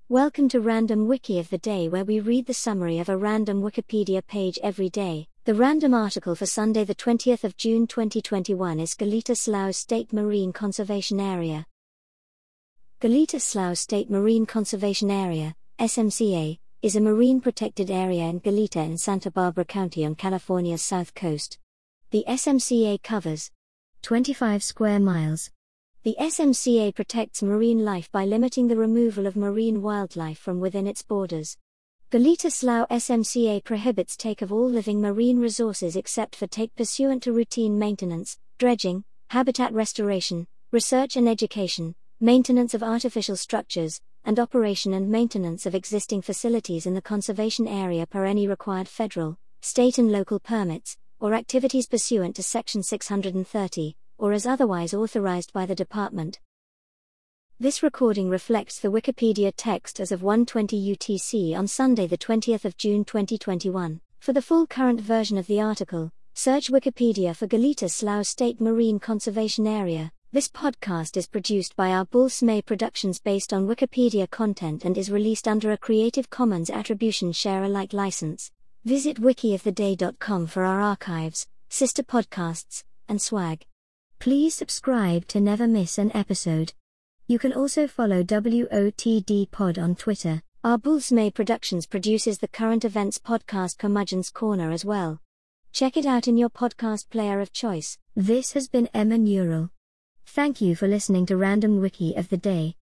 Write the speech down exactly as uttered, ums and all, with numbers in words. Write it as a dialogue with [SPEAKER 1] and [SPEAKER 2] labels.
[SPEAKER 1] Welcome to Random Wiki of the Day, where we read the summary of a random Wikipedia page every day. The random article for Sunday the twentieth of June twenty twenty-one is Goleta Slough State Marine Conservation Area. Goleta Slough State Marine Conservation Area, S M C A, is a marine protected area in Goleta in Santa Barbara County on California's south coast. The S M C A covers twenty-five square miles. The S M C A protects marine life by limiting the removal of marine wildlife from within its borders. Goleta Slough S M C A prohibits take of all living marine resources except for take pursuant to routine maintenance, dredging, habitat restoration, research and education, maintenance of artificial structures, and operation and maintenance of existing facilities in the conservation area per any required federal, state and local permits, or activities pursuant to Section six hundred thirty, or as otherwise authorized by the Department. This recording reflects the Wikipedia text as of one twenty U T C on Sunday the twentieth of June twenty twenty-one. For the full current version of the article, search Wikipedia for Goleta Slough State Marine Conservation Area. This podcast is produced by our Bull Smay Productions based on Wikipedia content and is released under a Creative Commons Attribution Share Alike license. Visit wiki of the day dot com for our archives, sister podcasts, and swag. Please subscribe to never miss an episode. You can also follow W O T D Pod on Twitter. Our Bull Smay Productions produces the current events podcast Curmudgeon's Corner as well. Check it out in your podcast player of choice. This has been Emma Neural. Thank you for listening to Random Wiki of the Day.